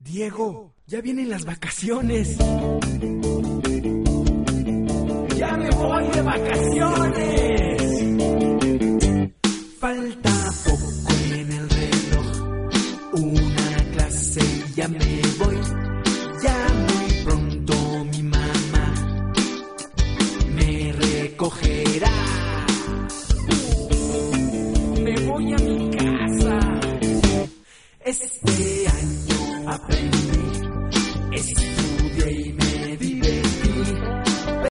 Diego, ya vienen las vacaciones. ¡Ya me voy de vacaciones! Falta poco en el reloj, una clase y ya me voy. Ya muy pronto mi mamá me recogerá. Me voy a mi casa. Este año aprendí